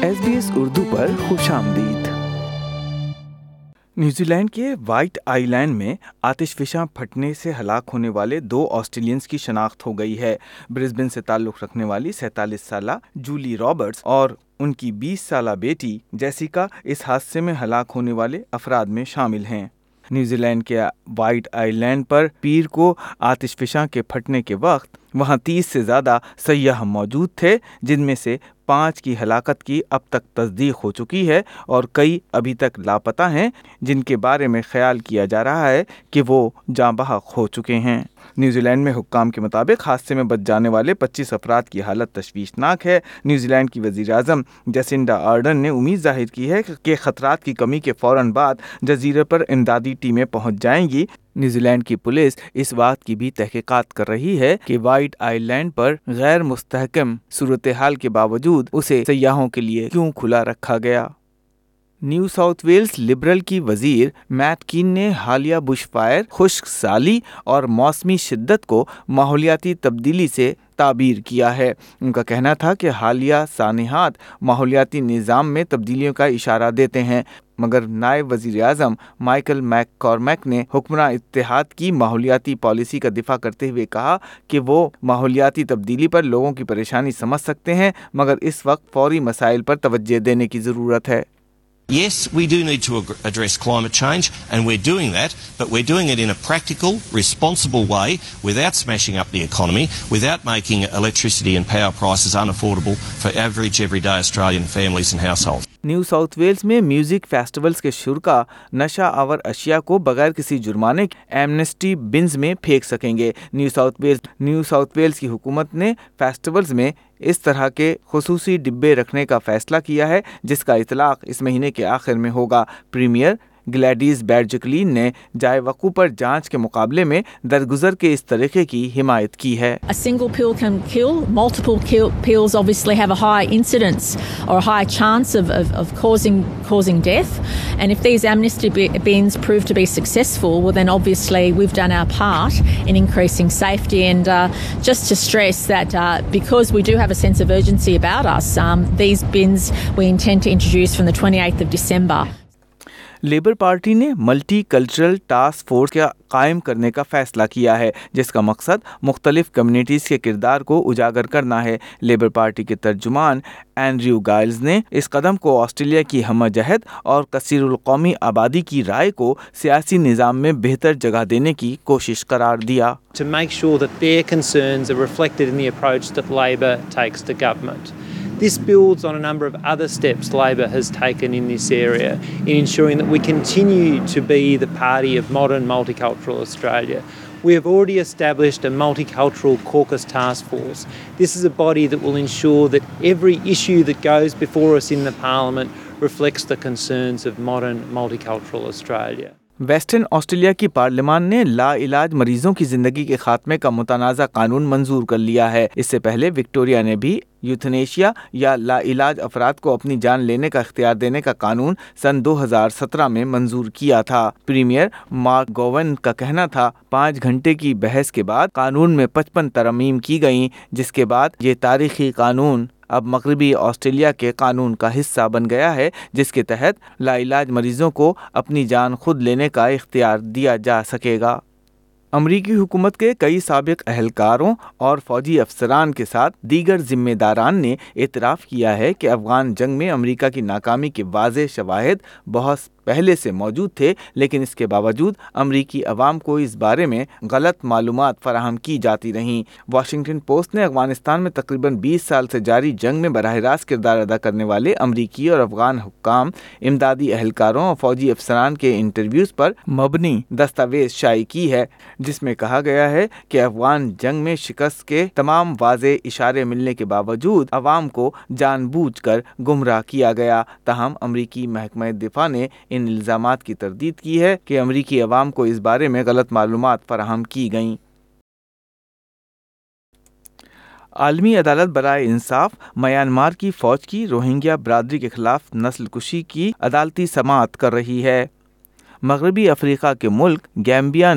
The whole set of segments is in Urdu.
SBS اردو پر خوش آمدید۔ نیوزی لینڈ کے وائٹ آئی لینڈ میں آتش فشاں پھٹنے سے ہلاک ہونے والے 2 آسٹریلینز کی شناخت ہو گئی ہے۔ برسبن سے تعلق رکھنے والی 47 سالہ جولی رابرٹس اور ان کی 20 سالہ بیٹی جیسیکا اس حادثے میں ہلاک ہونے والے افراد میں شامل ہیں۔ نیوزی لینڈ کے وائٹ آئی لینڈ پر پیر کو آتش فشاں کے پھٹنے کے وقت وہاں 30 سے زیادہ سیاح موجود تھے، جن میں سے 5 کی ہلاکت کی اب تک تصدیق ہو چکی ہے اور کئی ابھی تک لاپتہ ہیں، جن کے بارے میں خیال کیا جا رہا ہے کہ وہ جاں بحق ہو چکے ہیں۔ نیوزی لینڈ میں حکام کے مطابق حادثے میں بچ جانے والے 25 افراد کی حالت تشویشناک ہے۔ نیوزی لینڈ کی وزیر اعظم جیسنڈا آرڈن نے امید ظاہر کی ہے کہ خطرات کی کمی کے فوراً بعد جزیرے پر امدادی ٹیمیں پہنچ جائیں گی۔ نیوزی لینڈ کی پولیس اس بات کی بھی تحقیقات کر رہی ہے کہ وائٹ آئی لینڈ پر غیر مستحکم صورتحال کے باوجود اسے سیاحوں کے لیے کیوں کھلا رکھا گیا۔ نیو ساؤتھ ویلز لبرل کی وزیر میٹ کین نے حالیہ بش فائر، خشک سالی اور موسمی شدت کو ماحولیاتی تبدیلی سے تعبیر کیا ہے۔ ان کا کہنا تھا کہ حالیہ سانحات ماحولیاتی نظام میں تبدیلیوں کا اشارہ دیتے ہیں، مگر نائب وزیر اعظم مائیکل میک کارمیک نے حکمراں اتحاد کی ماحولیاتی پالیسی کا دفاع کرتے ہوئے کہا کہ وہ ماحولیاتی تبدیلی پر لوگوں کی پریشانی سمجھ سکتے ہیں، مگر اس وقت فوری مسائل پر توجہ دینے کی ضرورت ہے۔ Yes, we do need to address climate change, and we're doing that, but we're doing it in a practical, responsible way without smashing up the economy, without making electricity and power prices unaffordable for average everyday Australian families and households. New South Wales میں میوزک فیسٹیولز کے شرکا نشہ آور اشیاء کو بغیر کسی جرمانے کے ایمنسٹی بنز میں پھینک سکیں گے۔ نیو ساؤتھ ویلز کی حکومت نے فیسٹیولز میں اس طرح کے خصوصی ڈبے رکھنے کا فیصلہ کیا ہے، جس کا اطلاق اس مہینے کے آخر میں ہوگا۔ پریمیئر گلیڈیز بیرجکلین نے جائے وقوع پر جانچ کے مقابلے میں درگزر کے اس طریقے کی حمایت کی ہے۔ A single pill can kill. Multiple pills obviously have a high incidence or a high chance of causing death. And if these amnesty bins prove to be successful, well then obviously we've done our part in increasing safety. And just to stress that because we do have a sense of urgency about us, these bins we intend to introduce from the 28th of December. Labour Party نے ملٹی کلچرل ٹاسک فورس کا قائم کرنے کا فیصلہ کیا ہے، جس کا مقصد مختلف کمیونٹیز کے کردار کو اجاگر کرنا ہے۔ لیبر پارٹی کے ترجمان اینڈریو گائلز نے اس قدم کو آسٹریلیا کی ہمہ جہت اور کثیر القومی آبادی کی رائے کو سیاسی نظام میں بہتر جگہ دینے کی کوشش قرار دیا۔ To make sure that their concerns are reflected in the approach that Labor takes to government. This builds on a number of other steps Labor has taken in this area in ensuring that we continue to be the party of modern multicultural Australia. We have already established a multicultural caucus task force. This is a body that will ensure that every issue that goes before us in the Parliament reflects the concerns of modern multicultural Australia. Western Australia کی پارلیمان نے لا علاج مریضوں کی زندگی کے خاتمے کا متنازع قانون منظور کر لیا ہے۔ اس سے پہلے وکٹوریا نے بھی یوتھنیشیا یا لا علاج افراد کو اپنی جان لینے کا اختیار دینے کا قانون سن 2017 میں منظور کیا تھا۔ پریمیئر مارک گوون کا کہنا تھا 5 گھنٹے کی بحث کے بعد قانون میں 55 ترامیم کی گئیں، جس کے بعد یہ تاریخی قانون اب مغربی آسٹریلیا کے قانون کا حصہ بن گیا ہے، جس کے تحت لا علاج مریضوں کو اپنی جان خود لینے کا اختیار دیا جا سکے گا۔ امریکی حکومت کے کئی سابق اہلکاروں اور فوجی افسران کے ساتھ دیگر ذمہ داران نے اعتراف کیا ہے کہ افغان جنگ میں امریکہ کی ناکامی کے واضح شواہد بہت پہلے سے موجود تھے، لیکن اس کے باوجود امریکی عوام کو اس بارے میں غلط معلومات فراہم کی جاتی رہیں۔ واشنگٹن پوسٹ نے افغانستان میں تقریباً 20 سال سے جاری جنگ میں براہ راست کردار ادا کرنے والے امریکی اور افغان حکام، امدادی اہلکاروں اور فوجی افسران کے انٹرویوز پر مبنی دستاویز شائع کی ہے، جس میں کہا گیا ہے کہ افغان جنگ میں شکست کے تمام واضح اشارے ملنے کے باوجود عوام کو جان بوجھ کر گمراہ کیا گیا۔ تاہم امریکی محکمہ دفاع نے ان الزامات کی تردید کی ہے کہ امریکی عوام کو اس بارے میں غلط معلومات فراہم کی گئیں۔ عالمی عدالت برائے انصاف میانمار کی فوج کی روہنگیا برادری کے خلاف نسل کشی کی عدالتی سماعت کر رہی ہے۔ مغربی افریقہ کے ملک گیمبیا نے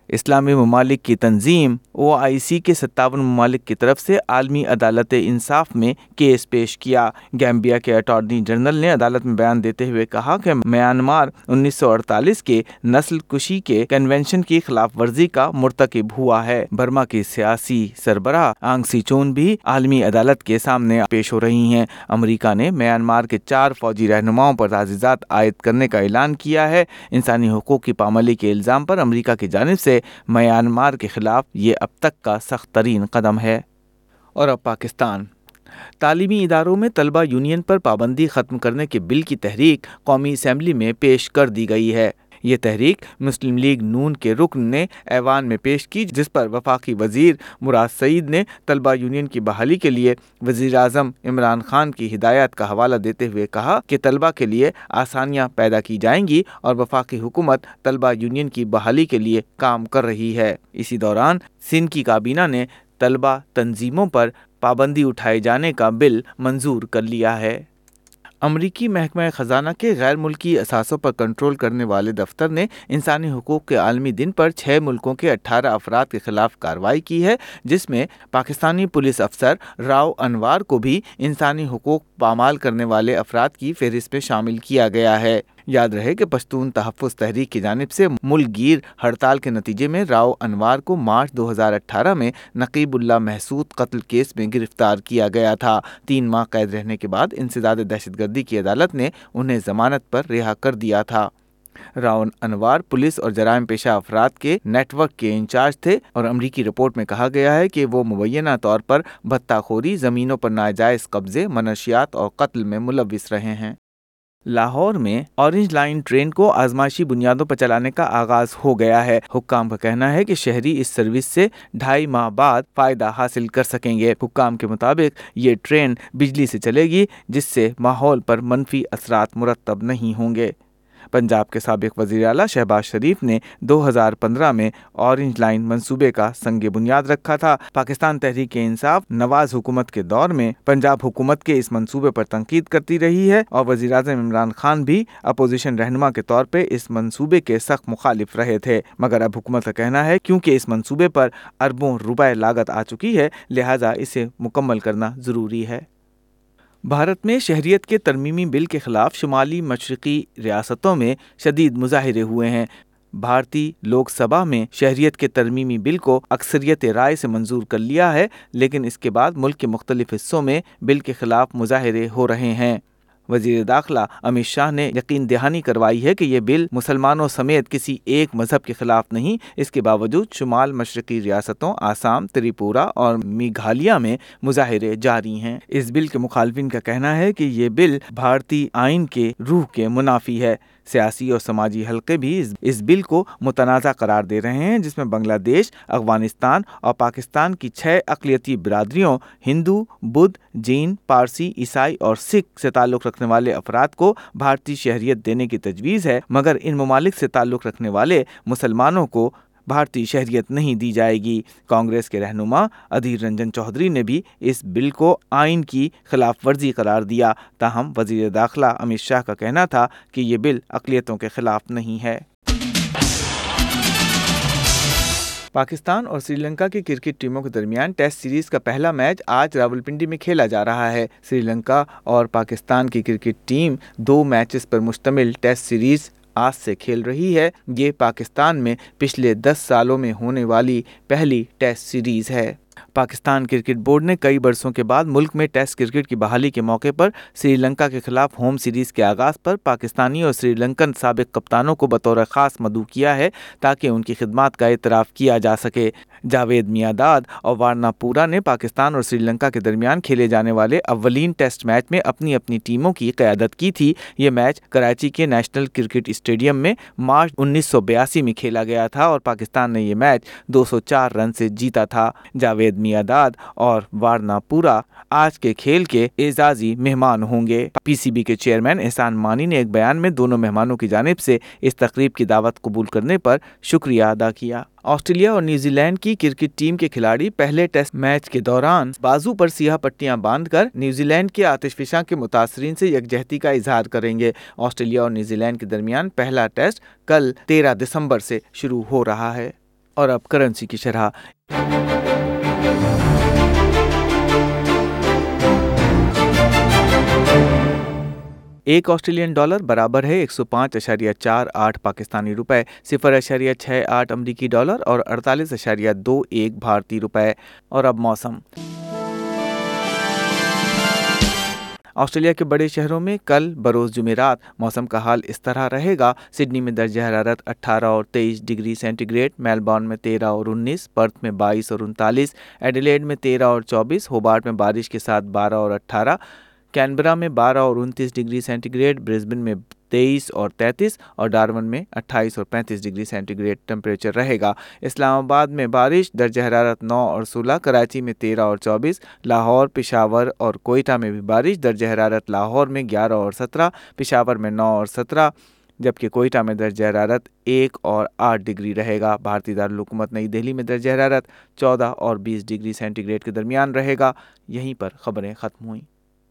اسلامی ممالک کی تنظیم OIC کے 57 ممالک کی طرف سے عالمی عدالت انصاف میں کیس پیش کیا۔ گیمبیا کے اٹارنی جنرل نے عدالت میں بیان دیتے ہوئے کہا کہ میانمار 1948 کے نسل کشی کے کنونشن کی خلاف ورزی کا مرتکب ہوا ہے۔ برما کی سیاسی سربراہ آنگ سی چون بھی عالمی عدالت کے سامنے پیش ہو رہی ہیں۔ امریکہ نے میانمار کے 4 فوجی رہنماؤں پر تعزیرات عائد کرنے کا اعلان کیا ہے۔ انسانی حقوق کی پامالی کے الزام پر امریکہ کی جانب سے میانمار کے خلاف یہ اب تک کا سخت ترین قدم ہے۔ اور اب پاکستان۔ تعلیمی اداروں میں طلبہ یونین پر پابندی ختم کرنے کے بل کی تحریک قومی اسمبلی میں پیش کر دی گئی ہے۔ یہ تحریک مسلم لیگ نون کے رکن نے ایوان میں پیش کی، جس پر وفاقی وزیر مراد سعید نے طلبہ یونین کی بحالی کے لیے وزیر اعظم عمران خان کی ہدایات کا حوالہ دیتے ہوئے کہا کہ طلبہ کے لیے آسانیاں پیدا کی جائیں گی اور وفاقی حکومت طلبہ یونین کی بحالی کے لیے کام کر رہی ہے۔ اسی دوران سندھ کی کابینہ نے طلبہ تنظیموں پر پابندی اٹھائے جانے کا بل منظور کر لیا ہے۔ امریکی محکمہ خزانہ کے غیر ملکی اثاثوں پر کنٹرول کرنے والے دفتر نے انسانی حقوق کے عالمی دن پر 6 ملکوں کے 18 افراد کے خلاف کارروائی کی ہے، جس میں پاکستانی پولیس افسر راؤ انوار کو بھی انسانی حقوق پامال کرنے والے افراد کی فہرست میں شامل کیا گیا ہے۔ یاد رہے کہ پشتون تحفظ تحریک کی جانب سے ملک گیر ہڑتال کے نتیجے میں راؤ انوار کو مارچ 2018 میں نقیب اللہ محسود قتل کیس میں گرفتار کیا گیا تھا۔ 3 ماہ قید رہنے کے بعد انسداد دہشت گردی کی عدالت نے انہیں ضمانت پر رہا کر دیا تھا۔ راؤ انوار پولیس اور جرائم پیشہ افراد کے نیٹ ورک کے انچارج تھے اور امریکی رپورٹ میں کہا گیا ہے کہ وہ مبینہ طور پر بھتہ خوری، زمینوں پر ناجائز قبضے، منشیات اور قتل میں ملوث رہے ہیں۔ لاہور میں اورنج لائن ٹرین کو آزمائشی بنیادوں پر چلانے کا آغاز ہو گیا ہے۔ حکام کا کہنا ہے کہ شہری اس سروس سے 2.5 ماہ بعد فائدہ حاصل کر سکیں گے۔ حکام کے مطابق یہ ٹرین بجلی سے چلے گی، جس سے ماحول پر منفی اثرات مرتب نہیں ہوں گے۔ پنجاب کے سابق وزیر اعلیٰ شہباز شریف نے 2015 میں اورنج لائن منصوبے کا سنگ بنیاد رکھا تھا۔ پاکستان تحریک انصاف نواز حکومت کے دور میں پنجاب حکومت کے اس منصوبے پر تنقید کرتی رہی ہے اور وزیر اعظم عمران خان بھی اپوزیشن رہنما کے طور پہ اس منصوبے کے سخت مخالف رہے تھے، مگر اب حکومت کا کہنا ہے کیونکہ اس منصوبے پر اربوں روپے لاگت آ چکی ہے، لہٰذا اسے مکمل کرنا ضروری ہے۔ بھارت میں شہریت کے ترمیمی بل کے خلاف شمالی مشرقی ریاستوں میں شدید مظاہرے ہوئے ہیں۔ بھارتی لوک سبھا میں شہریت کے ترمیمی بل کو اکثریت رائے سے منظور کر لیا ہے، لیکن اس کے بعد ملک کے مختلف حصوں میں بل کے خلاف مظاہرے ہو رہے ہیں۔ وزیر داخلہ امت شاہ نے یقین دہانی کروائی ہے کہ یہ بل مسلمانوں سمیت کسی ایک مذہب کے خلاف نہیں، اس کے باوجود شمال مشرقی ریاستوں آسام، تریپورہ اور میگھالیہ میں مظاہرے جاری ہیں۔ اس بل کے مخالفین کا کہنا ہے کہ یہ بل بھارتی آئین کے روح کے منافی ہے۔ سیاسی اور سماجی حلقے بھی اس بل کو متنازع قرار دے رہے ہیں، جس میں بنگلہ دیش، افغانستان اور پاکستان کی 6 اقلیتی برادریوں ہندو، بدھ، جین، پارسی، عیسائی اور سکھ سے تعلق رکھنے والے افراد کو بھارتی شہریت دینے کی تجویز ہے، مگر ان ممالک سے تعلق رکھنے والے مسلمانوں کو بھارتی شہریت نہیں دی جائے گی۔ کانگریس کے رہنما ادھیر رنجن چودھری نے بھی اس بل کو آئین کی خلاف ورزی قرار دیا، تاہم وزیر داخلہ امت شاہ کا کہنا تھا کہ یہ بل اقلیتوں کے خلاف نہیں ہے۔ پاکستان اور سری لنکا کی کرکٹ ٹیموں کے درمیان ٹیسٹ سیریز کا پہلا میچ آج راولپنڈی میں کھیلا جا رہا ہے۔ سری لنکا اور پاکستان کی کرکٹ ٹیم 2 میچز پر مشتمل ٹیسٹ سیریز آج سے کھیل رہی ہے۔ یہ پاکستان میں پچھلے 10 سالوں میں ہونے والی پہلی ٹیسٹ سیریز ہے۔ پاکستان کرکٹ بورڈ نے کئی برسوں کے بعد ملک میں ٹیسٹ کرکٹ کی بحالی کے موقع پر سری لنکا کے خلاف ہوم سیریز کے آغاز پر پاکستانی اور سری لنکن سابق کپتانوں کو بطور خاص مدعو کیا ہے تاکہ ان کی خدمات کا اعتراف کیا جا سکے۔ جاوید میانداد اور وارنا پورا نے پاکستان اور سری لنکا کے درمیان کھیلے جانے والے اولین ٹیسٹ میچ میں اپنی اپنی ٹیموں کی قیادت کی تھی۔ یہ میچ کراچی کے نیشنل کرکٹ اسٹیڈیم میں مارچ 1982 میں کھیلا گیا تھا اور پاکستان نے یہ میچ 204 رن سے جیتا تھا۔ جاوید میانداد اور وارنا پورا آج کے کھیل کے اعزازی مہمان ہوں گے۔ پی سی بی کے چیئرمین احسان مانی نے ایک بیان میں دونوں مہمانوں کی جانب سے اس تقریب کی دعوت قبول کرنے پر شکریہ ادا کیا۔ آسٹریلیا اور نیوزی لینڈ کی کرکٹ ٹیم کے کھلاڑی پہلے ٹیسٹ میچ کے دوران بازو پر سیاہ پٹیاں باندھ کر نیوزی لینڈ کے آتش فشاں کے متاثرین سے یکجہتی کا اظہار کریں گے۔ آسٹریلیا اور نیوزی لینڈ کے درمیان پہلا ٹیسٹ کل 13 دسمبر سے شروع ہو رہا ہے۔ اور اب کرنسی کی شرح. ایک آسٹریلین ڈالر برابر ہے 105.48 پاکستانی روپے، 0.68 امریکی ڈالر اور 48.21 بھارتی روپے. اور اب موسم. آسٹریلیا کے بڑے شہروں میں کل بروز جمعرات موسم کا حال اس طرح رہے گا. سڈنی میں درجہ حرارت 18 اور 23 ڈگری سینٹی گریڈ، میلبورن میں 13 اور 19، پرتھ میں 22 اور 39، ایڈیلیڈ میں 13 اور 24، ہوبارٹ میں بارش کے ساتھ 12 اور 18، کینبرا میں 12 اور 29 ڈگری سینٹی گریڈ، برسبن میں 23 اور 33 اور ڈارون میں 28 اور 35 ڈگری سینٹی گریڈ ٹمپریچر رہے گا. اسلام آباد میں بارش، درجہ حرارت 9 اور 16، کراچی میں 13 اور 24، لاہور، پشاور اور کوئٹہ میں بھی بارش، درجہ حرارت لاہور میں 11 اور 17، پشاور میں 9 اور 17، جبکہ کوئٹہ میں درجہ حرارت 1 اور 8 ڈگری رہے گا. بھارتی دارالحکومت نئی دہلی میں درجہ حرارت 14 اور 20 ڈگری سینٹی گریڈ کے درمیان رہے گا. یہیں پر خبریں ختم ہوئیں.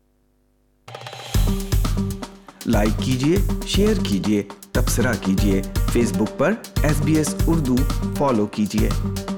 لائک کیجیے، شیئر کیجیے، تبصرہ کیجیے. فیس بک پر SBS اردو فالو کیجیے.